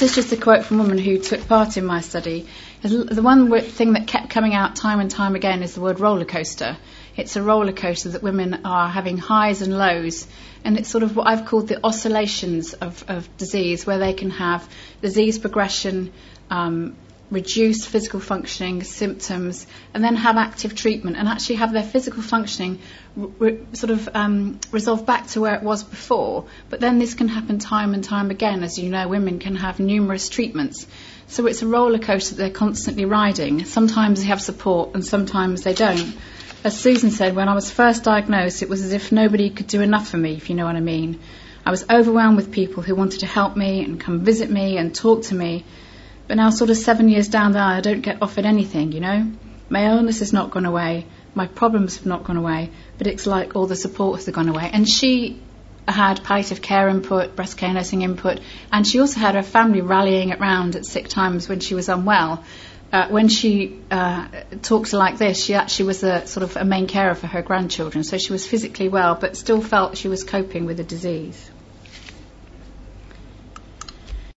is just a quote from a woman who took part in my study. The one thing that kept coming out time and time again is the word roller coaster. It's a roller coaster that women are having highs and lows, and it's sort of what I've called the oscillations of disease, where they can have disease progression, reduced physical functioning, symptoms, and then have active treatment and actually have their physical functioning resolve back to where it was before. But then this can happen time and time again. As you know, women can have numerous treatments. So it's a roller coaster that they're constantly riding. Sometimes they have support and sometimes they don't. As Susan said, when I was first diagnosed, it was as if nobody could do enough for me, if you know what I mean. I was overwhelmed with people who wanted to help me and come visit me and talk to me. But now, sort of 7 years down the line, I don't get offered anything, you know. My illness has not gone away. My problems have not gone away. But it's like all the support has gone away. And she had palliative care input, breast care nursing input, and she also had her family rallying around at sick times when she was unwell. When she talked like this, she actually was a main carer for her grandchildren. So she was physically well, but still felt she was coping with the disease.